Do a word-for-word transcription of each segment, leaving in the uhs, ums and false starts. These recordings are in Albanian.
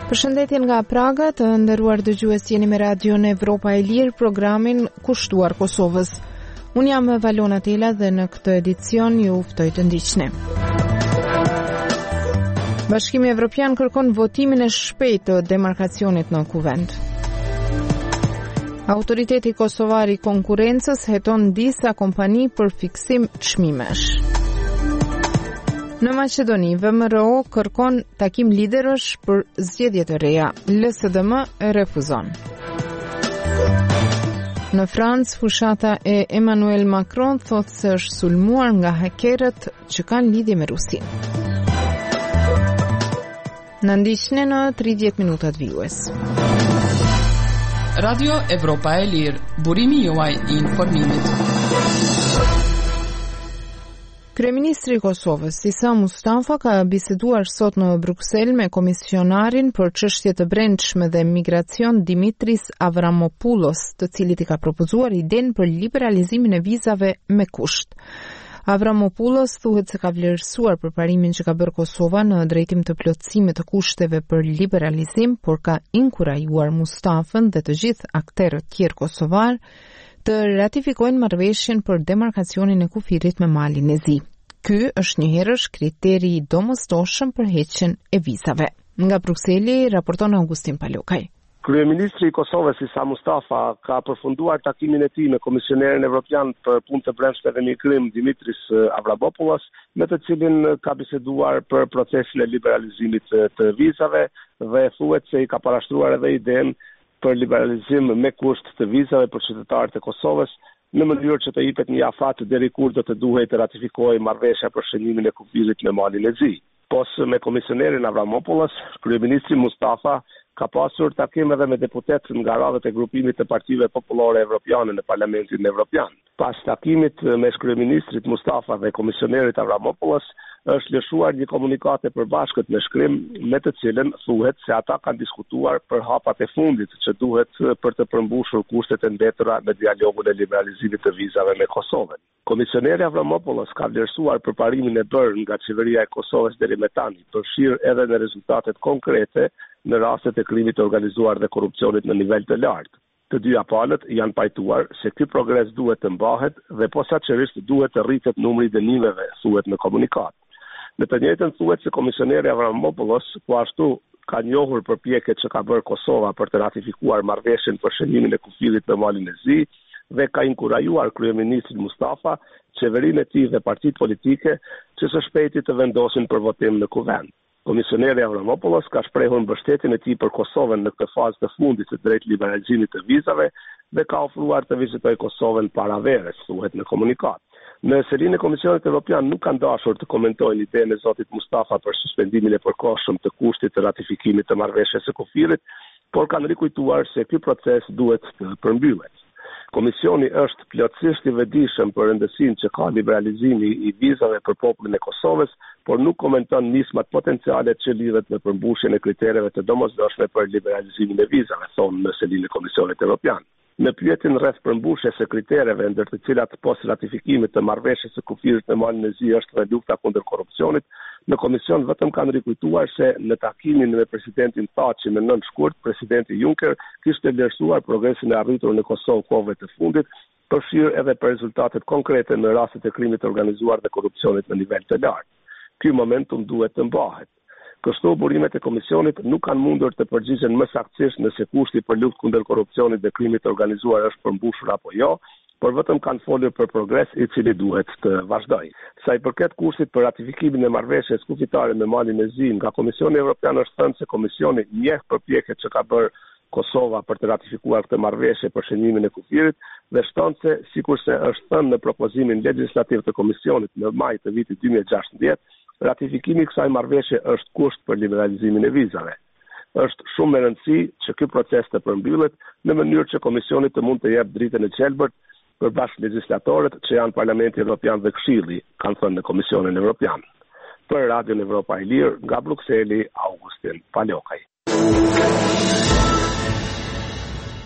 Përshëndetje nga Praga, të nderuar dëgjues, jeni me Radion Evropa e Lirë, programin kushtuar Kosovës. Unë jam Valona Tela dhe në këtë edicion ju ftoj të ndiqni. Bashkimi Evropian kërkon votimin e shpejtë të demarkacionit në Kuvend. Autoriteti kosovar i konkurrencës heton disa kompani për fiksim çmimesh. Në Maqedoni, V M R O kërkon takim liderësh për zgjedhje të reja. L S D M e refuzon. Në Francë, fushata e Emmanuel Macron thotë se është sulmuar nga hakerët që kanë lidhje me Rusinë. Në ndiqni në tridhjetë minutat vijues. Radio Evropa e Lirë, burimi juaj i informimit. Kryeministri i Kosovës, Isa Mustafa, ka biseduar sot në Bruksel me komisionarin për çështje të brendshme dhe migracion Dimitris Avramopoulos, të cilit i ka propozuar idenë për liberalizimin e vizave me kusht. Avramopoulos thuhet se ka vlerësuar përparimin që ka bërë Kosova në drejtim të plotësimit të kushteve për liberalizim, por ka inkurajuar Mustafën dhe të gjithë akterët tjerë kosovar të ratifikojnë marrëveshjen për demarkacionin e kufirit me Malin e Zi. Ky është njëherësh kriteri i domosdoshëm për heqjen e vizave. Nga Brukseli raporton Augustin Palokaj. Kryeministri i Kosovës Isa Mustafa ka përfunduar takimin e tij me Komisionerin Evropian për punë të brendshme dhe migrim Dimitris Avramopoulos, me të cilin ka biseduar për procesin e liberalizimit të vizave dhe thuhet se i ka parashtruar edhe idenë për liberalizim me kusht të vizave për qytetarët e Kosovës, në mënyrë që të jepet një afat deri kur do të duhet të ratifikojë marrëveshja për shënimin e kufirit me Malin e Zi. Pos me komisionerin Avramopoulos, kryeministri Mustafa ka pasur takim edhe me deputet nga radhët e grupimit të partive popullore evropiane në Parlamentin Evropian. Pas takimit me kryeministrit Mustafa dhe komisionerit Avramopoulos, është lëshuar një komunikat e përbashkët me shkrim, me të cilën thuhet se ata kanë diskutuar për hapat e fundit që duhet për të përmbushur kushtet e mbetëra në dialogun e liberalizimit të vizave me Kosovën. Komisioneri Avramopoulos ka vlerësuar përparimin e bërë nga qeveria e Kosovës deri më tani, përfshirë edhe në rezultatet konkrete në rastet e krimit të organizuar dhe korrupsionit në nivel të lartë. Të dyja palët janë pajtuar se ky progres duhet të mbahet dhe posaçërisht duhet të rritet numri i dënimeve, thuhet në komunikat. Në të njëjtën thuhet se komisioneri Avramopoulos po ashtu ka njohur përpjekjet që ka bërë Kosova për të ratifikuar marrëveshjen për shënimin e kufirit me Malin e Zi dhe ka inkurajuar kryeministrin Mustafa, qeverinë e tij dhe partitë politike që së shpejti të vendosin për votim në Kuvend. Komisioneri Avramopoulos ka shprehur mbështetjen e tij për Kosovën në këtë fazë të fundit të drejt liberalizimit të vizave dhe ka ofruar të vizitojë Kosovën para verës, thuhet në komunikat. Në selinë e Komisionit Evropian nuk kanë dashur të komentojnë idenë e zotit Mustafa për suspendimin e përkohshëm të kushtit të ratifikimit të marrëveshjes së kufirit, por kanë rikujtuar se ky proces duhet të përmbyllet. Komisioni është plotësisht i vetëdijshëm për rëndësinë që ka liberalizimi i vizave për popullin e Kosovës, por nuk komenton nismat potenciale që lidhet me përmbushjen e kritereve të domosdoshme për liberalizimin e vizave, thonë në selinë e Komisionit Evropian. Në pyetjen rreth përmbushjes së kritereve ndër të cilat pos ratifikimit të marrëveshjes së kufirit me Malin e Zi është dhe lufta kundër korrupsionit, në komision vetëm kanë rikujtuar se në takimin me presidentin Thaçi në nëntë shkurt, presidenti Juncker kishte vlerësuar progresin e arritur në Kosovë kohëve të fundit, përfshirë edhe për rezultatet konkrete në rastet e krimit të organizuar dhe korrupsionit në nivel të lartë. Ky momentum duhet të mbahet. Kështu burimet e komisionit nuk kanë mundur të përgjigjen më saktësisht nëse kushti për luftë kundër korrupsionit dhe krimit të organizuar është përmbushur apo jo, por vetëm kanë folur për progres i cili duhet të vazhdojë. Sa i përket kushtit për ratifikimin e marrëveshjes kufitare me Malin e Zi, nga Komisioni Evropian është thënë se komisioni njeh përpjekjet që ka bërë Kosova për të ratifikuar këtë marrëveshje për shënimin e kufirit dhe shton se, sikurse është thënë në propozimin legjislativ të komisionit në maj të vitit dy mijë e gjashtëdhjetë, ratifikimi i kësaj marrëveshje është kusht për liberalizimin e vizave. Është shumë e rëndësishme që ky proces të përmbyllet në mënyrë që komisioni të mund të jepë dritën e qelbërt për bashkëlegjislatorët që janë Parlamenti Evropian dhe Këshilli, kanë thënë në Komisionin Evropian. Për Radion Evropa e Lirë, nga Brukseli, Augustin Palokaj.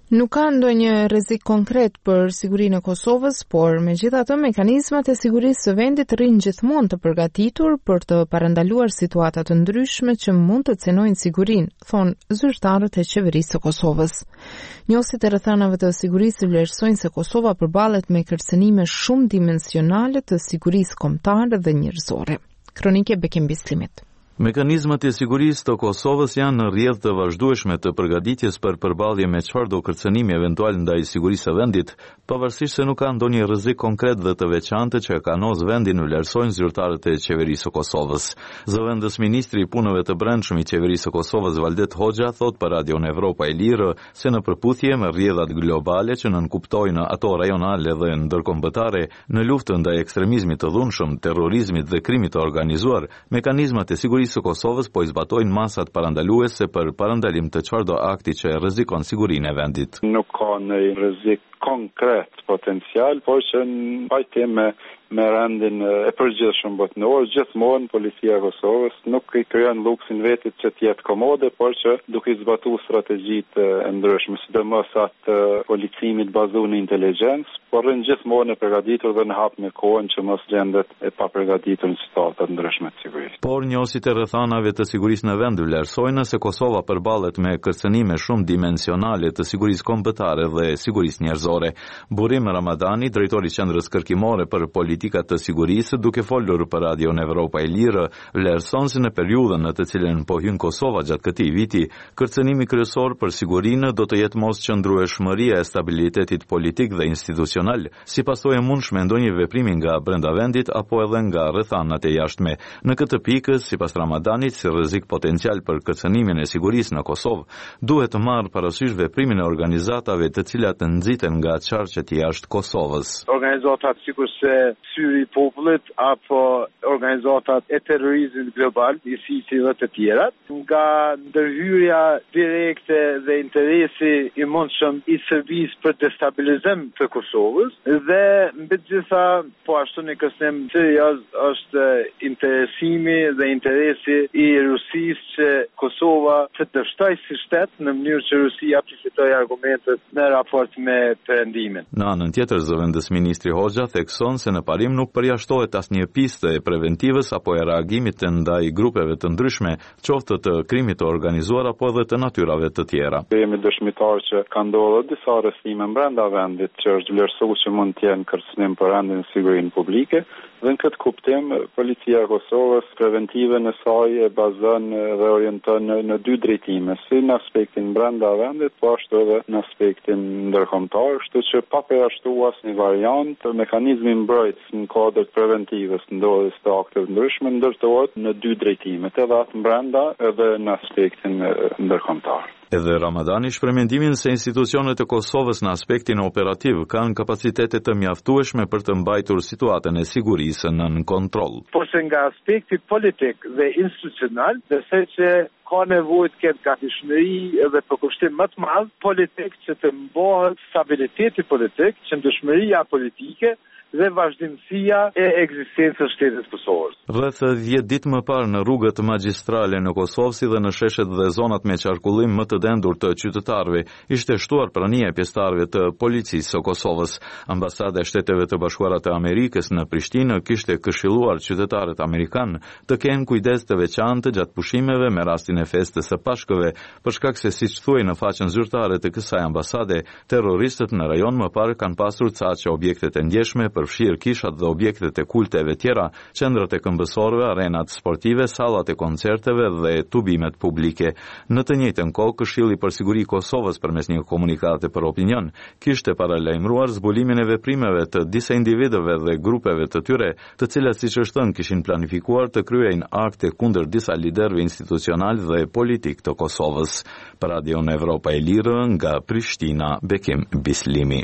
Nuk ka ndonjë rrezik konkret për sigurinë e Kosovës, por megjithatë mekanizmat e sigurisë së vendit rrinë gjithmonë të përgatitur për të parandaluar situata të ndryshme që mund të cenojnë sigurinë, thonë zyrtarët e qeverisë së Kosovës. Njohësit e rrethanave të sigurisë vlerësojnë se Kosova përballet me kërcënime shumë dimensionale të sigurisë kombëtare dhe njerëzore. Kronike Bekim Bislimit. Mekanizmat e sigurisë të Kosovës janë në rrjedhë të vazhdueshme të përgatitjes për përballje me çfarëdo kërcënimi eventual ndaj sigurisë së vendit, pavarësisht se nuk ka ndonjë rrezik konkret dhe të veçantë që kanos vendin, vlerësojnë zyrtarët e qeverisë së Kosovës. Zëvendës ministri i punëve të brendshëm i qeverisë së Kosovës Valdet Hoxha thot për Radion Evropa e Lirë se në përputhje me rrjedhat globale që nënkuptojnë ato rajonale dhe ndërkombëtare në luftën ndaj ekstremizmit të dhunshëm, terrorizmit dhe krimit të organizuar, mekanizmat e sigurisë së Kosovës po i zbatojnë masat parandaluese për parandalim të çfarëdo akti që rrezikon sigurinë e vendit. Nuk ka një rrezik konkret potencial, por që në pajtim me, me rendin e përgjithshëm botëror, gjithmonë policia e Kosovës nuk i krijon luksin vetit që të jetë komode, por që duke i zbatuar strategjitë e ndryshme, sidomos atë policimit bazuar në inteligjencë, por rrin gjithmonë e përgatitur dhe në hap me kohën që mos gjendet e papërgatitur në situata të ndryshme të sigurisë. Por njohësit e rrethanave të sigurisë në vend vlerësojnë se Kosova përballet me kërcënime shumë dimensionale të sigurisë kombëtare dhe sigurisë njerëzore. Burim Ramadani, drejtori i Qendrës Kërkimore për Politikat të Sigurisë, duke folur për Radion Evropa e Lirë, vlerëson se në periudhën në të cilën po hyn Kosova gjatë këtij viti, kërcënimi kryesor për sigurinë do të jetë mosqëndrueshmëria e stabilitetit politik dhe institucional, si pasojë e mundshme ndonjë veprimi nga brenda vendit apo edhe nga rrethanat e jashtme. Në këtë pikë, sipas Ramadanit, si rrezik potencial për kërcënimin e sigurisë në Kosovë, duhet të marrë parasysh veprimin e organizatave të cilat nxiten nga qarqet jashtë Kosovës. Organizatat sikur se Syri i popullit apo organizatat e terrorizmit global, I S I S dhe të tjerat, nga ndërhyrja direkte dhe interesi I mundshëm I Serbisë për destabilizim të Kosovës dhe mbi të gjitha po ashtu në kërcënim serioz është interesimi dhe interesi I Rusisë që Kosova të dështojë si shtet në mënyrë që Rusia të fitojë argumentet në raport me perëndimin. Në anën tjetër, zëvendës ministri Hoxha thekson se në parim nuk përjashtohet asnjë piste e preventivës apo e reagimit të ndaj grupeve të ndryshme, qoftë të krimit të organizuar apo edhe të natyrave të tjera. Jemi dëshmitar që ka ndodhur disa arrestime brenda vendit që është vlerësuar që mund të jenë kërcënim për rendin e sigurinë publike. Dhe në këtë kuptim, policia e Kosovës preventivën e saj e bazon dhe orienton në, në dy drejtime, si në aspektin brenda vendit, po ashtu edhe në aspektin ndërkombëtar, kështu që pa përjashtuar asnjë variant, mekanizmi mbrojtës në kuadër preventivës ndodhjes të akteve ndryshme ndërtohet në dy drejtime, edhe atë brenda edhe në aspektin ndërkombëtar. Edhe Ramadani shpreh mendimin se institucionet e Kosovës në aspektin operativ kanë kapacitete të mjaftueshme për të mbajtur situatën e sigurisë nën kontroll. Por se nga aspekti politik dhe institucional, besoj që ka nevojë të ketë gatishmëri edhe përkushtim më të madh politik që të mbohet stabiliteti politik, qëndrueshmëria politike dhe vazhdimësia e ekzistencës së shtetit Kosovës. Rreth dhjetë ditë më parë në rrugët magjistrale në Kosovë si dhe në sheshet dhe zonat me qarkullim më të dendur të qytetarëve, ishte shtuar prania e pjesëtarëve të policisë së Kosovës. Ambasada e Shteteve të Bashkuara të Amerikës në Prishtinë kishte këshilluar qytetarët amerikanë të kenë kujdes të veçantë gjatë pushimeve me rastin e festës së Pashkëve, për shkak se siç thuaj në faqen zyrtare të kësaj ambasade, terroristët në rajon më parë kanë pasur ca që objektet e ndjeshme përfshirë kishat dhe objektet e kulteve tjera, qendrat e këmbësorëve, arenat sportive, sallat e koncerteve dhe tubimet publike. Në të njëjtën kohë, Këshilli për Siguri I Kosovës përmes një komunikate për opinion kishte paralajmëruar zbulimin e veprimeve të disa individëve dhe grupeve të tyre, të cilat siç është thënë kishin planifikuar të kryejnë akte kundër disa liderëve institucional dhe politik të Kosovës. Për Radion Evropa e Lirë nga Prishtina, Bekim Bislimi.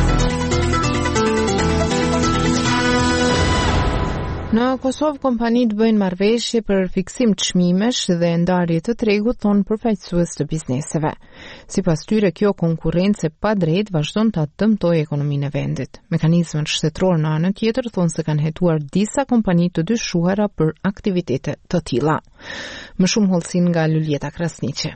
Në Kosovë, kompanitë bëjnë marrëveshje për fiksim të çmimesh dhe ndarje të tregut, thonë përfaqësues të bizneseve. Sipas tyre, kjo konkurrencë pa drejtë vazhdon ta dëmtojë ekonominë e vendit. Mekanizmat shtetëror në anën tjetër thonë se kanë hetuar disa kompani të dyshuara për aktivitete të tilla. Më shumë hollësin nga Luljeta Krasniqi.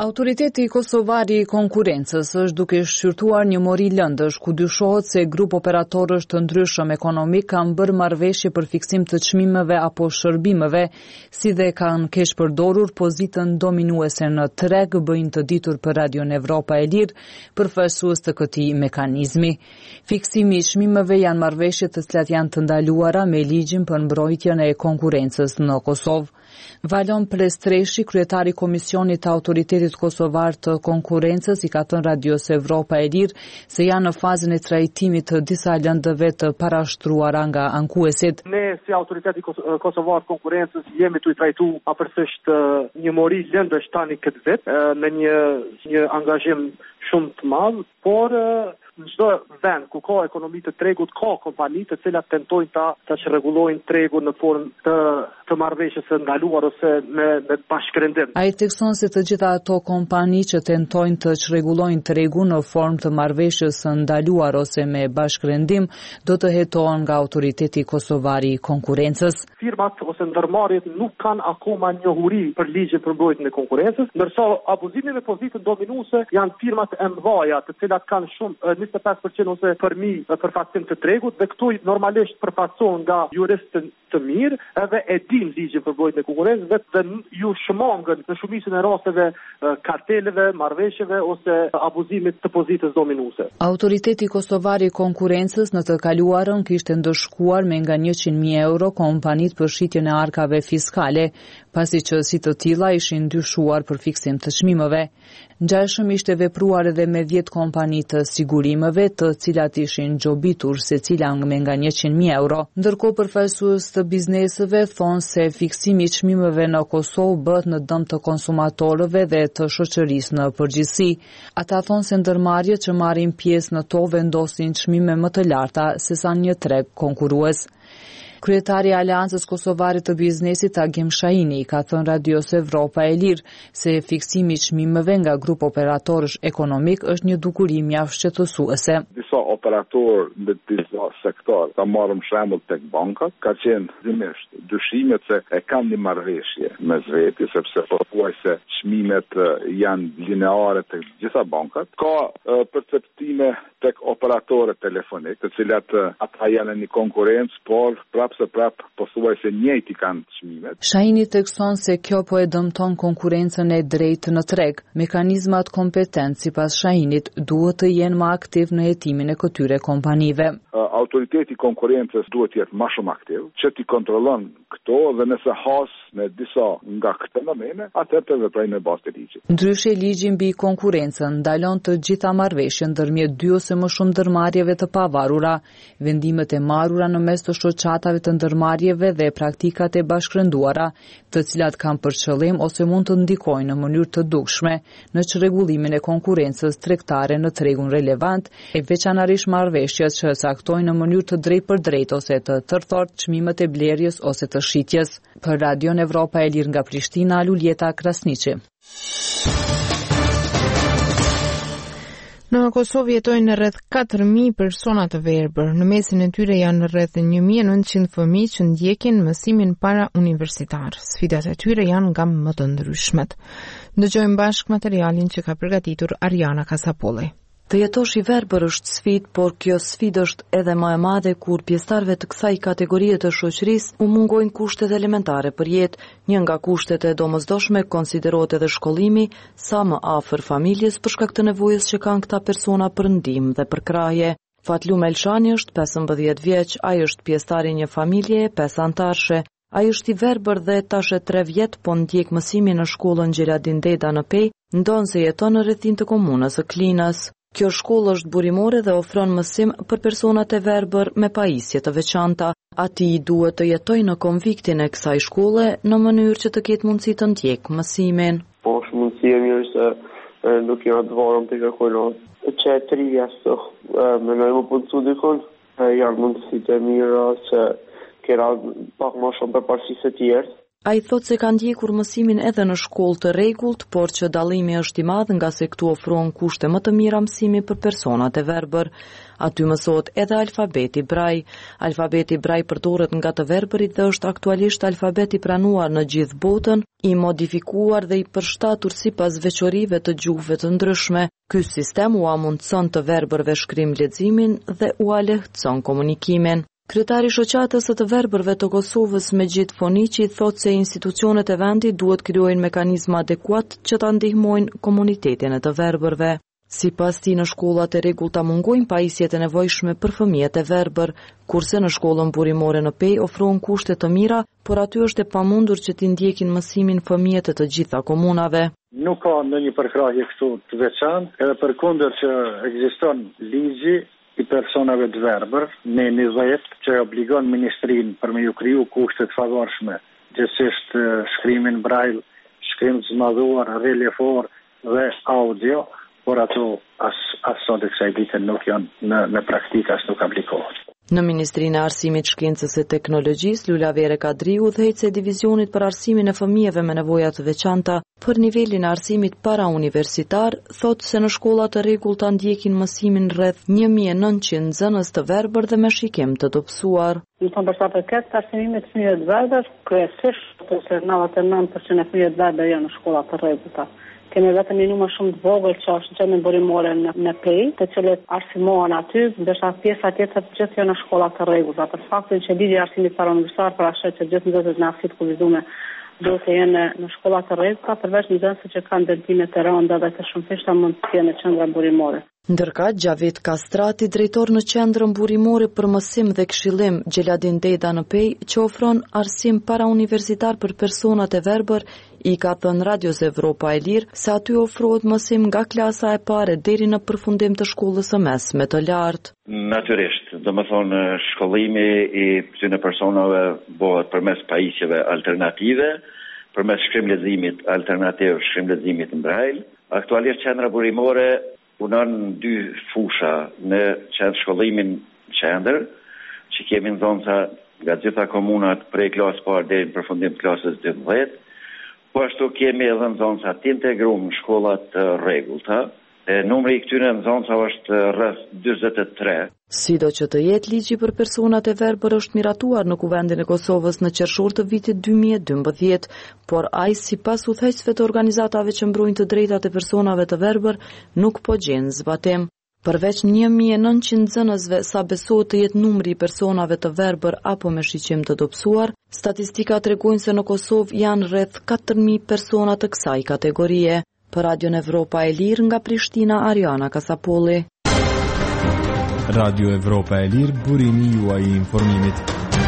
Autoriteti kosovar i konkurrencës është duke shqyrtuar një mori lëndësh ku dyshohet se grup operatorësh të ndryshëm ekonomik kanë bërë marrëveshje për fiksim të çmimeve apo shërbimeve, si dhe kanë keq përdorur pozitën dominuese në treg, bëjnë të ditur për Radion Evropa e Lirë, përfaqësues të këtij mekanizmi. Fiksimi i çmimeve janë marrëveshje të cilat janë të ndaluara me ligjin për mbrojtjen e konkurrencës në Kosovë. Valon Prestreshi, kryetari i Komisionit të Autoritetit Kosovar të Konkurrencës, i ka thënë Radios Evropa e Lirë se janë në fazën e trajtimit të disa lëndëve të parashtruara nga ankuesit. Ne si Autoriteti Kosovar të Konkurrencës jemi të i trajtu apërsisht një mori lëndësh tani këtë vit me një një angazhim shumë të madh, por në çdo vend ku ka ekonomi të tregut, ka kompani të cilat tentojnë ta ta çrregullojnë tregun në formë të të marrëveshjes së ndaluar ose me me bashkërendim. Ai thekson se të gjitha ato kompani që tentojnë të çrregullojnë tregun në formë të marrëveshjes së ndaluar ose me bashkërendim do të hetohen nga Autoriteti Kosovar i Konkurrencës. Firmat ose ndërmarrjet nuk kanë akoma njohuri për ligjin për mbrojtjen e konkurrencës, ndërsa abuzimi me pozitën dominuese janë firmat e mëdha të cilat kanë shumë njëzet e pesë përqind ose përmi përfaqësim të tregut, dhe këtu normalisht përfaqësohen nga juristë të mirë, edhe e din ligjin për mbrojtjen e konkurrencës dhe, dhe ju shmangën në shumicën e rasteve karteleve, marrëveshjeve ose abuzimit të pozitës dominuese. Autoriteti Kosovar i Konkurrencës në të kaluarën kishte ndëshkuar me nga njëqind mijë euro kompanitë për shitjen e arkave fiskale, pasi që si të tilla ishin ndyshuar për fiksim të çmimeve. Ngjashëm ishte vepruar edhe me dhjetë kompani të sigurimeve, të cilat ishin gjobitur secila me nga njëqind mijë euro. Ndërkohë përfaqësues të bizneseve thonë se fiksimi i çmimeve në Kosovë bëhet në dëm të konsumatorëve dhe të shoqërisë në përgjithësi. Ata thonë se ndërmarrjet që marrin pjesë në to vendosin çmime më të larta se sa një treg konkurrues. Kryetari i Aleancës Kosovare të Biznesit Agim Shahini ka thënë Radios Evropa e Lirë se fiksimi i çmimeve nga grup operatorësh ekonomik është një dukuri mjaft shqetësuese. Disa operatorë në disa sektor, ta marrim shembull tek bankat, ka qenë zimisht dyshimet se e kanë një marrëveshje mes veti, sepse pothuajse çmimet janë lineare tek gjitha bankat. Ka uh, perceptime tek operatorët telefonik, të cilat uh, ata janë në një konkurrencë, por prap se prap pothuajse njëjti kanë çmimet. Shahini thekson se kjo po e dëmton konkurrencën e drejtë në treg. Mekanizmat kompetent sipas Shahinit duhet të jenë më aktiv në hetimin e këtyre kompanive. Autoriteti i konkurrencës duhet të jetë më shumë aktiv, që t'i kontrollon këto dhe nëse has në disa nga këto domene, atëherë të veprojnë në bazë të ligjit. Ndryshe ligji mbi konkurrencën ndalon të gjitha marrëveshjen ndërmjet dy ose më shumë ndërmarrjeve të pavarura, vendimet e marrura në mes të shoqatave të ndërmarrjeve dhe praktikat e bashkërënduara, të cilat kanë për qëllim ose mund të ndikojnë në mënyrë të dukshme në çrregullimin e konkurrencës tregtare në tregun relevant, e veçanërisht marrëveshjet që caktojnë në mënyrë të drejtë për drejtë ose të tërthort çmimet e blerjes ose të shitjes. Për Radion Evropa e Lirë nga Prishtina, Luljeta Krasniqi. Në Kosovë jetojnë rreth katër mijë persona të verbër. Në mesin e tyre janë rreth një mijë e nëntëqind fëmijë që ndjekin mësimin para universitar. Sfidat e tyre janë nga më të ndryshmet. Ndëgjojmë bashkë materialin që ka përgatitur Ariana Kasapolli. Të jetosh i verbër është sfidë, por kjo sfidë është edhe më e madhe kur pjesëtarëve të kësaj kategorie të shoqërisë u mungojnë kushtet elementare për jetë. Një nga kushtet e domosdoshme konsiderohet edhe shkollimi sa më afër familjes për shkak të nevojës që kanë këta persona për ndihmë dhe për krahje. Fatlum Elshani është pesëmbëdhjetë vjeç, ai është pjesëtar i një familjeje pesë anëtarësh. Ai është i verbër dhe tash e tre vjet po ndjek mësimin në shkollën Gjeladin Deda në Pej, ndonë se jeton në rrethin të komunës së Klinës. Kjo shkollë është burimore dhe ofron mësim për personat e verbër me pajisje të veçanta. Ati duhet të jetojë në konviktin e kësaj shkolle në mënyrë që të ketë mundësi të ndjekë mësimin. Po është mundësi e mirë se nuk janë të varëm të kërkojnë. Që e tri jasë, me në e më punësu dikon, janë mundësi të mirë se kera pak më shumë për parësi se tjerë. Ai thot se kanë ndjekur mësimin edhe në shkollë të rregullt, por që dallimi është i madh nga se këtu ofrohen kushte më të mira mësimi për personat e verbër. Aty mësohet edhe alfabeti braj. Alfabeti braj përdoret nga të verbërit dhe është aktualisht alfabeti pranuar në gjithë botën, i modifikuar dhe i përshtatur sipas veçorive të gjuhëve të ndryshme. Ky sistem u amundson të verbërve shkrim leximin dhe u lehtëson komunikimin. Kryetari i shoqatës së të verbërve të Kosovës Mejid Foniqi thotë se institucionet e vendit duhet krijojnë mekanizma adekuat që ta ndihmojnë komunitetin e të verbërve. Sipas tij, në shkollat e rregullta mungojnë pajisjet e nevojshme për fëmijët e verbër, kurse në shkollën burimore në Pej ofrohen kushte të mira, por aty është e pamundur që t'i ndjekin mësimin fëmijët e të gjitha komunave. Nuk ka ndonjë përkrahje këtu të veçantë, edhe përkundër që ekziston ligji i personave të verbër, me njëzet që obligon ministrin për me ju kriju kushtet favorshme, gjithsesht shkrimin brajl, shkrim të zmadhuar, reliefor dhe audio, por ato as, as sot e kësaj dite nuk janë në, në praktik as nuk aplikohet. Në Ministrinë e Arsimit, Shkencës e Teknologjisë, Lula Vere Kadriu, udhëheqëse e divizionit për arsimin e fëmijëve me nevoja të veçanta për nivelin e arsimit parauniversitar, thotë se në shkolla të rregullta ndjekin mësimin rreth një mijë e nëntëqind nxënës të verbër dhe me shikim të dobësuar. Në të përsa përket arsimimit të fëmijëve të verbër, kryesisht ose nëntëdhjetë e nëntë përqind e fëmijëve të verbër janë në shkolla të rregullta. Kemi vetëm një numër shumë të vogël që është gjendje burimore në, në Pej, të cilët arsimohen aty, ndërsa pjesa tjetër të gjithë janë në shkolla të rregullta. Për faktin që ligji i arsimit parauniversitar për arsye që gjithë nxënësit në aftësi të kuvizuar duhet të jenë në shkolla të rregullta, përveç nxënësve që kanë dëmtime të rënda dhe të shumëfishta mund të jenë në qendra burimore. Ndërka, Gjavit Kastrati, drejtor në qendrën burimore për mësim dhe këshillim Gjeladin Deda në Pej, që ofron arsim parauniversitar për personat e verbër, i ka thënë Radios Evropa e Lirë se aty ofrohet mësim nga klasa e parë deri në përfundim të shkollës së mesme të lartë. Natyrisht, do më thonë shkollimi i këtyre personave bëhet përmes pajisjeve alternative, përmes shkrim leximit alternativ, shkrim leximit në brajl. Aktualisht qendra burimore punon dy fusha në qendër shkollimin qendër, që kemi në zonësa nga gjitha komunat prej klasë parë deri në përfundim të klasës dymbëdhjetë. Po ashtu kemi edhe në zonësa të integruar në shkollat të rregullta. Numri i këtyre në zonësa është rreth dyzet e tre. Sido që të jetë, ligji për personat e verbër është miratuar në Kuvendin e Kosovës në qershor të vitit dy mijë e dymbëdhjetë, por ai sipas udhëheqësve të organizatave që mbrojnë të drejtat e personave të verbër nuk po gjen zbatim. Përveç një mijë e nëntëqind nxënësve sa besohet të jetë numri i personave të verbër apo me shiqim të dobësuar, statistikat tregojnë se në Kosovë janë rreth katër mijë persona të kësaj kategorie. Për Radion Evropa e Lirë nga Prishtina, Ariana Kasapolli. Radio Evropa e Lirë, burimi juaj i informimit.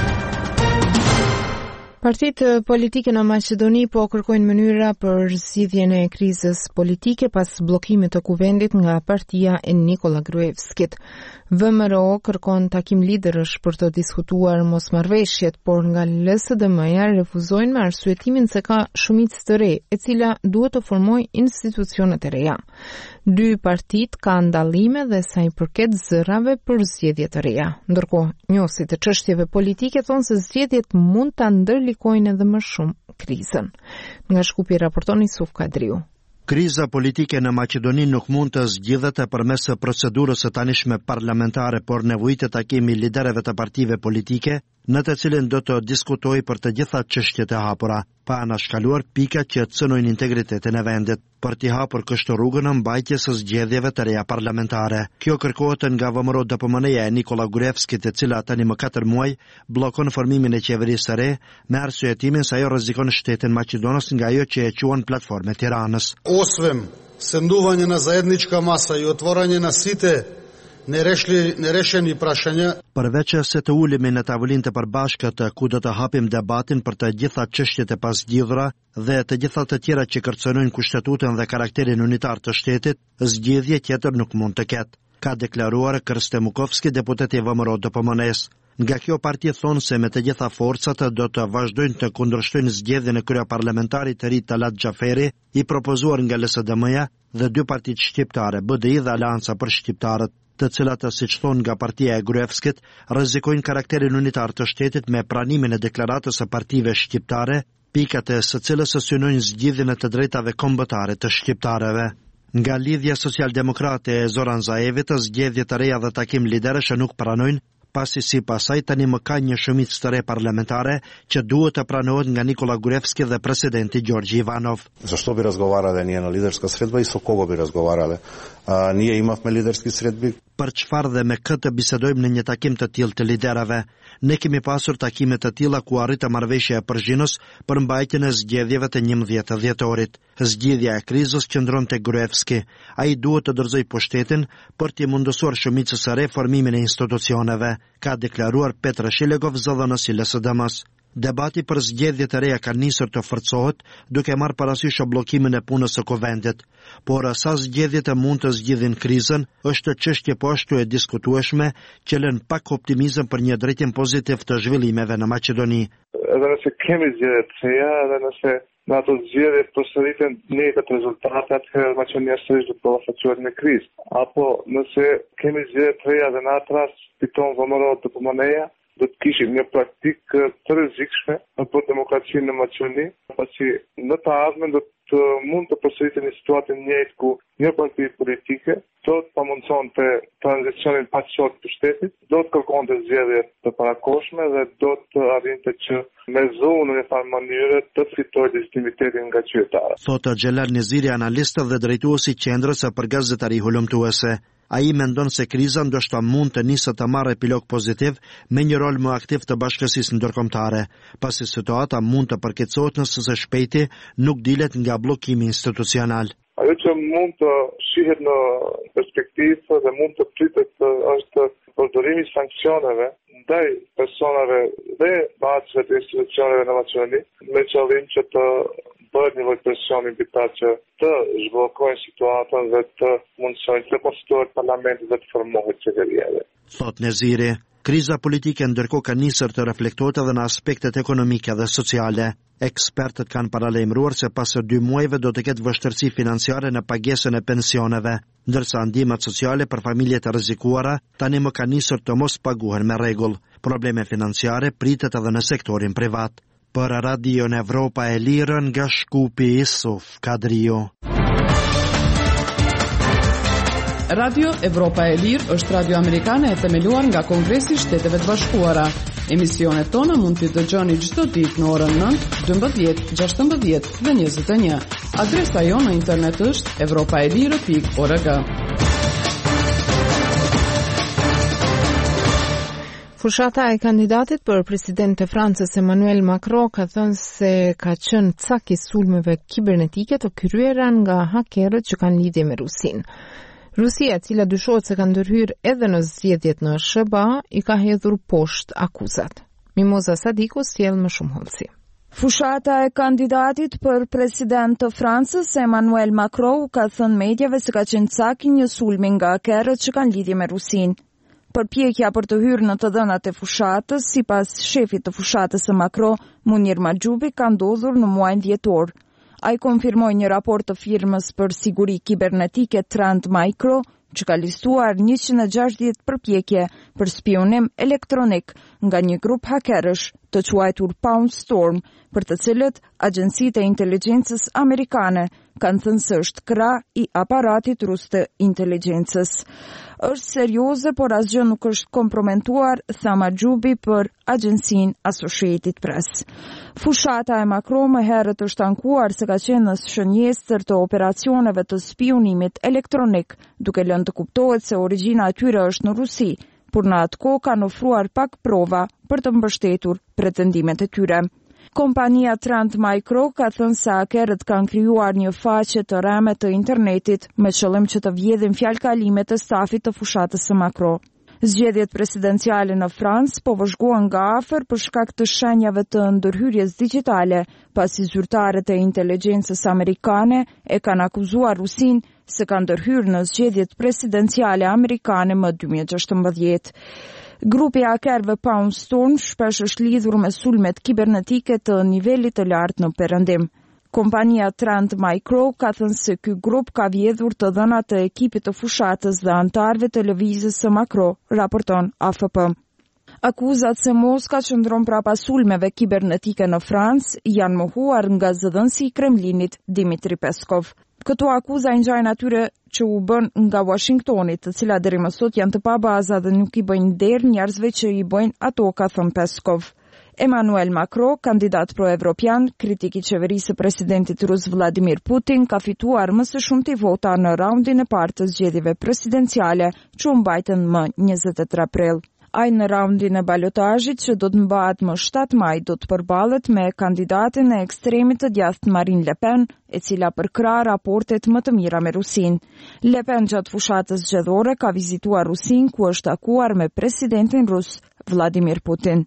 Partitë politike në Maqedoni po kërkojnë mënyra për zgjidhjen e krizës politike pas bllokimit të kuvendit nga partia e Nikola Gruevskit. V M R O kërkon takim liderësh për të diskutuar mosmarrveshjet, por nga L S D M-ja refuzojnë me arsyetimin se ka shumicë të re, e cila duhet të formojë institucionet e reja. Dy partitë kanë dallime dhe sa i përket zërave për zgjedhje të reja. Ndërkohë, njohësit të çështjeve politike thonë se zgjedhjet mund ta ndërlikojnë edhe më shumë krizën. Nga Shkupi raporton Isuf Kadriu. Kriza politike në Maqedoni nuk mund të zgjidhet përmes procedurës së tanishme parlamentare, por nevojitet takimi liderëve të partive politike, në të cilën do të diskutoj për të gjitha çështjet e hapura, pa anashkaluar pikat që cënojnë integritetin e vendit, për t'i hapur kështu rrugën në mbajtjes së zgjedhjeve të reja parlamentare. Kjo kërkohet nga V M R O D P M N-ja e Nikola Gruevskit, e cila tani më katër muaj bllokon formimin e qeverisë së re me arsyetimin se ajo rrezikon shtetin maqedonës nga ajo që e quajnë platformë Tiranës. Освен сендување на заедничка маса и отворање на сите neрешли, neрешени прашања. Përveç se të ulemi në tavolinë të përbashkët ku do të hapim debatin për të gjitha çështjet e pasgjidhura dhe të gjitha të tjera që kërcënojnë kushtetutën dhe karakterin unitar të shtetit, zgjidhje tjetër nuk mund të ketë, ka deklaruar Krste Mukovski, deputeti V M R O D P M N-s. Nga kjo parti thonë se me të gjitha forcat do të vazhdojnë të kundërshtojnë zgjedhjen e kryeparlamentarit të ri Talat Xhaferi, i propozuar nga L S D M-ja dhe dy partitë shqiptare, B D I dhe Alanca për Shqiptarët. të cilat, siç thon nga partia e Gruevskit, rrezikojnë karakterin unitar të shtetit me pranimin e deklaratës së partive shqiptare, pikat e së cilës synojnë zgjidhjen e të drejtave kombëtare të shqiptarëve. Nga lidhja socialdemokrate e Zoran Zaevit, zgjedhje të reja dhe takim liderësh nuk pranojnë, pasi si pasaj tani më ka një shumicë të re parlamentare që duhet të pranohet nga Nikola Gruevski dhe presidenti Gjorgji Ivanov. Zašto bi razgovarale nije na liderska sredba i so kogo bi razgovarale? A, nije imavme liderski sredbi? Për çfarë dhe me këtë bisedojmë në një takim të tillë të liderave? Ne kemi pasur takime të tilla ku arritëm marrëveshje e përgjinës për mbajtjen e zgjedhjeve të njëmbëdhjetë dhjetorit. Zgjidhja e krizës qëndron te Gruevski. Ai duhet të dorëzojë pushtetin për të mundësuar shumicës së re formimin e institucioneve, ka deklaruar Petr Shilegov, zëdhënës i L S D M-s. Debati për zgjedhjet e reja ka nisur të forcohet duke marrë parasysh bllokimin e punës së kuvendit, por sa zgjedhjet e mund të zgjidhin krizën është çështje po ashtu e diskutueshme që lën pak optimizëm për një drejtim pozitiv të zhvillimeve në Maqedoni. Edhe nëse kemi zgjedhje të reja, edhe nëse në ato zgjedhje përsëriten negativt rezultate, atëherë Maqedonia sërish do të ballafaqohet me krizë. Apo nëse kemi zgjedhje të reja dhe në atë rast fiton vëmërohet të pëmaneja, do të kishim një praktikë të rrezikshme për demokracinë në Maqedoni, pasi në të ardhmen do të mund të përsëritet një situatë në njëjtë ku një parti politike do të pamundësonte tranzicionin paqësor të shtetit, do të kërkonte zgjedhje të parakohshme dhe do të arrinte që me zonë në një farë mënyrë të fitojë legitimitetin nga qytetarët. Thotë Xhelal Neziri, analist dhe drejtuesi i qendrës së për gazetari hulumtuese. Ai mendon se kriza ndoshta mund të nisë të marrë epilog pozitiv me një rol më aktiv të bashkësisë ndërkombëtare, pasi situata mund të përkeqësohet nëse së shpejti nuk dilet nga bllokimi institucional. Ajo që mund të shihet në perspektivë dhe mund të pritet është përdorimi i sanksioneve ndaj personave dhe bazëve të institucioneve në Maqedoni, me qëllim që të bëhet një lloj presioni mbi ta që të zhbllokojnë situatën dhe të mundsojnë të konstituohet parlamenti dhe të formohet qeveria. Thot Neziri, kriza politike ndërkohë ka nisur të reflektohet edhe në aspektet ekonomike dhe sociale. Ekspertët kanë paralajmëruar se pas dy muajve do të ketë vështirësi financiare në pagesën e pensioneve, ndërsa ndihmat sociale për familjet e rrezikuara tani më kanë nisur të mos paguhen me rregull. Probleme financiare pritet edhe në sektorin privat. Për Radio në Evropa e Lirë nga Shkupi, Isuf Kadrio. Radio Evropa e Lirë është radio amerikane e themeluar nga Kongresi i Shteteve të Bashkuara. Emisionet tona mund t'i dëgjoni çdo ditë në orën nëntë, dymbëdhjetë, gjashtëmbëdhjetë dhe njëzet e një. Adresa jonë në internet është evropaelire pikë org. Fushata e kandidatit për president të Francës Emmanuel Macron ka thënë se ka qenë cak i sulmeve kibernetike të kryera nga hakerët që kanë lidhje me Rusinë. Rusia, e cila dyshohet se ka ndërhyrë edhe në zgjedhjet në S B A, i ka hedhur poshtë akuzat. Mimoza Sadiku sjell më shumë hollësi. Fushata e kandidatit për president të Francës Emmanuel Macron ka thënë medjave se ka qenë cak i një sulmi nga hakerët që kanë lidhje me Rusinë. Përpjekja për të hyrë në të dhënat e fushatës, sipas shefit të fushatës së Macron, Munir Maxhubi, ka ndodhur në muajin dhjetor. Ai konfirmoi një raport të firmës për siguri kibernetike Trend Micro, që ka listuar njëqind e gjashtëdhjetë përpjekje për spionim elektronik nga një grup hakerësh të quajtur Pound Storm, për të cilët agjencitë e inteligjencës amerikane kanë thënë se është krah i aparatit rus të inteligjencës. Është serioze, por asgjë nuk është kompromentuar, tha Maxhubi për agjencinë Associated Press. Fushata e Macron më herët është ankuar se ka qenë në shënjestër të operacioneve të spionimit elektronik, duke lënë të kuptohet se origjina e tyre është në Rusi, por në atë kohë kanë ofruar pak prova për të mbështetur pretendimet e tyre. Kompania Trend Micro ka thënë se hakerët kanë krijuar një faqe të rreme të internetit me qëllim që të vjedhin fjalëkalime të stafit të fushatës së Macron. Zgjedhjet presidenciale në Francë po vëzhguan nga afër për shkak të shenjave të ndërhyrjes digjitale, pasi zyrtarët e inteligjencës amerikane e kanë akuzuar Rusinë se ka ndërhyrë në zgjedhjet presidenciale amerikane më dy mijë e gjashtëmbëdhjetë. Grupi i hakerëve Pound Storm shpesh është lidhur me sulmet kibernetike të nivelit të lartë në perëndim. Kompania Trend Micro ka thënë se ky grup ka vjedhur të dhënat e ekipit të fushatës dhe antarëve të lëvizjes së Macro, raporton A F P. Akuzat se Moska qëndron prapa sulmeve kibernetike në Francë janë mohuar nga zëdhënësi i Kremlinit Dmitri Peskov. Këto akuza i ngjajnë atyre që u bën nga Washingtoni, të cilat deri më sot janë të pabaza dhe nuk i bëjnë nder njerëzve që i bëjnë ato, ka thënë Peskov. Emmanuel Macron, kandidat pro-evropian, kritik i qeverisë së presidentit rus Vladimir Putin, ka fituar më së shumti vota në raundin e parë të zgjedhjeve presidenciale, që u mbajtën më njëzet e tre prill. Ai në raundin e balotazhit që do të mbahet më shtatë maj do të përballet me kandidatin e ekstremit të djathtë Marine Le Pen, e cila përkrah raportet më të mira me Rusinë. Le Pen gjatë fushatës zgjedhore ka vizituar Rusinë ku është takuar me presidentin rus Vladimir Putin.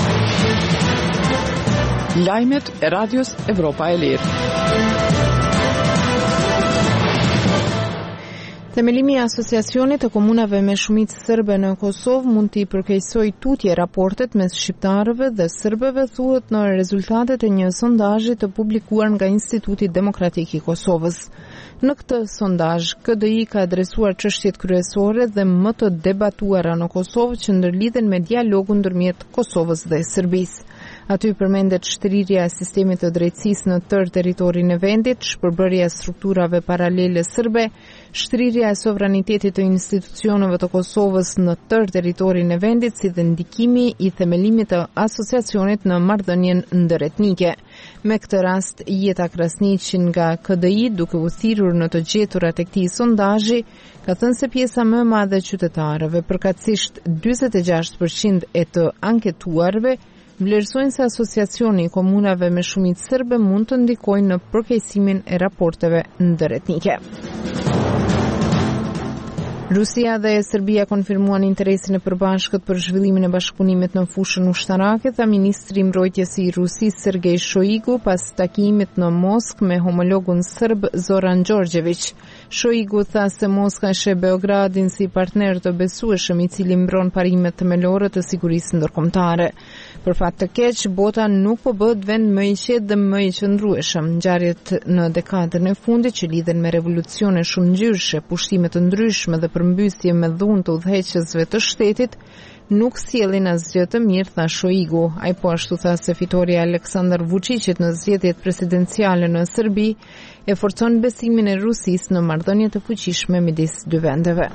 Lajmet e Radios Evropa e Lirë. Themelimi i Asociacionit të Komunave me Shumicë Serbe në Kosovë mund t'i përkeqësojë tutje raportet mes shqiptarëve dhe serbëve, thuhet në rezultatet e një sondazhi të publikuar nga Instituti Demokratik i Kosovës. Në këtë sondazh, K D I ka adresuar çështjet kryesore dhe më të debatuara në Kosovë që ndërlidhen me dialogun ndërmjet Kosovës dhe Serbisë. Aty përmendet shtrirja e sistemit të drejtësisë në tërë territorin e vendit, shpërbërja e strukturave paralele serbe, shtrirja e sovranitetit të institucioneve të Kosovës në tërë territorin e vendit, si dhe ndikimi i themelimit të asociacionit në marrëdhënien ndëretnike. Me këtë rast, Jeta Krasniqi nga K D I, duke u thirrur në të gjeturat e këtij sondazhi, ka thënë se pjesa më e madhe e qytetarëve, përkatësisht njëzet e gjashtë përqind e të anketuarve, vlerësojnë se asociacioni i komunave me shumicë serbe mund të ndikojnë në përkeqësimin e raporteve ndëretnike. Rusia dhe Serbia konfirmuan interesin e përbashkët për zhvillimin e bashkëpunimit në fushën ushtarake, tha ministri i mbrojtjes i Rusisë Sergej Shoigu pas takimit në Moskë me homologun serb Zoran Đorđević. Shoigu tha se Moska sheh Beogradin si partner të besueshëm i cili mbron parimet themelore të sigurisë ndërkombëtare. Për fat të keq, bota nuk po bëhet vend më i qetë dhe më i qëndrueshëm. Ngjarjet në dekadën e fundit që lidhen me revolucione shumëngjyrëshe, pushtime të ndryshme dhe përmbysje me dhunë të udhëheqësve të shtetit, nuk sjellin asgjë të mirë, tha Shoigu. Ai po ashtu tha se fitoria e Aleksandar Vučićit në zgjedhjet presidenciale në Serbi e forcon besimin e Rusisë në marrëdhënie të fuqishme midis dy vendeve.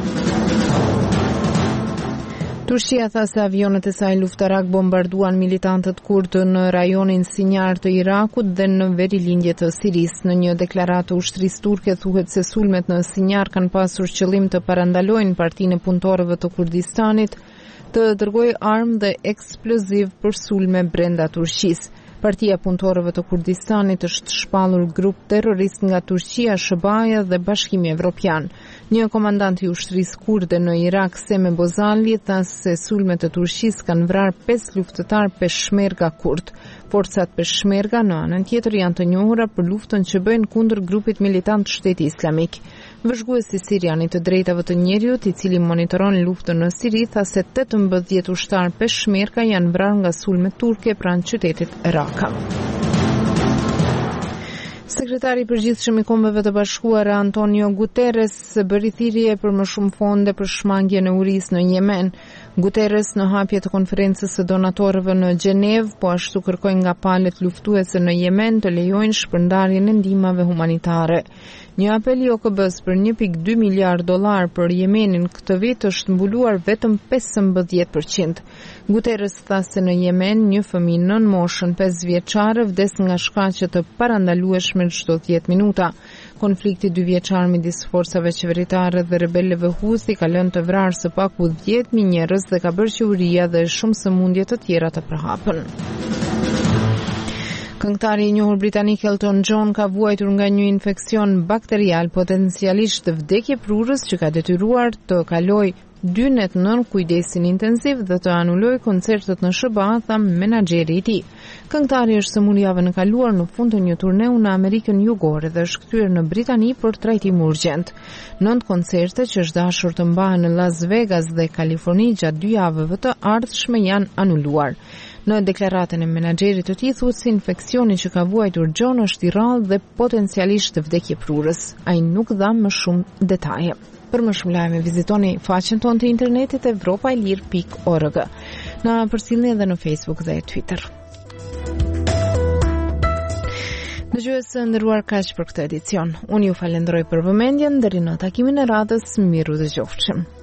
Turqia tha se avionet e saj luftarak bombarduan militantët kurdë në rajonin Sinjar të Irakut dhe në verilindje të Sirisë. Në një deklaratë ushtrisë turke thuhet se sulmet në Sinjar kanë pasur qëllim të parandalojnë Partinë e Punëtorëve të Kurdistanit të dërgojë armë dhe eksploziv për sulme brenda Turqisë. Partia e Punëtorëve të Kurdistanit është shpallur grup terrorist nga Turqia, Shëbaja dhe Bashkimi Evropian. Një komandant i ushtrisë kurde në Irak, Seme Bozali, tha se sulmet e Turqisë kanë vrarë pesë luftëtar peshmerga kurd. Forcat peshmerga në anën tjetër janë të njohura për luftën që bëjnë kundër grupit militant Shteti Islamik. Vëzhguesi sirian i të drejtave të njerëzit, i cili monitoron luftën në Siri, tha se tetëmbëdhjetë ushtar peshmerga janë vrarë nga sulmet turke pranë qytetit Raqqa. Sekretari i përgjithshëm i Kombeve të Bashkuara Antonio Guterres bëri thirrje për më shumë fonde për shmangjen e urisë në Yemen. Guterres në hapje të konferencës së donatorëve në Gjenevë po ashtu kërkoi nga palët luftuese në Yemen të lejojnë shpërndarjen e ndihmave humanitare. Një apel i O K B-s për një pikë dy miliard dollar për Yemenin këtë vit është mbuluar vetëm pesëmbëdhjetë përqind. Guterres tha se në Yemen një fëmijë nën moshën pesë vjeçare vdes nga shkaqe të parandalueshme çdo dhjetë minuta. Konflikti dy vjeçar midis forcave qeveritare dhe rebelëve Houthi ka lënë të vrarë së paku dhjetë mijë njerëz dhe ka bërë që uria dhe shumë sëmundje të tjera të përhapen. Këngëtari i njohur britanik Elton John ka vuajtur nga një infeksion bakterial potencialisht të vdekje prurës që ka detyruar të kaloj dy net nën kujdesin intensiv dhe të anuloj koncertet në S B A, tha menaxheri i tij. Këngëtari është sëmur javën e kaluar në fund të një turneu në Amerikën Jugore dhe është kthyer në Britani për trajtim urgjent. Nënt koncerte që është dashur të mbahen në Las Vegas dhe Kaliforni gjatë dy javëve të ardhshme janë anuluar. Në deklaratën e menaxherit të tij thuhet se infeksioni që ka vuajtur John është i rrallë dhe potencialisht vdekje prurës. Ai nuk dha më shumë detaje. Për më shumë lajme vizitoni faqen tonë të internetit evropailir pikë org. Na përcjellni edhe në Facebook dhe Twitter. Dëgjues të nderuar, kaq për këtë edicion. Unë ju falenderoj për vëmendjen, deri në takimin e radhës, miru dëgjofshim.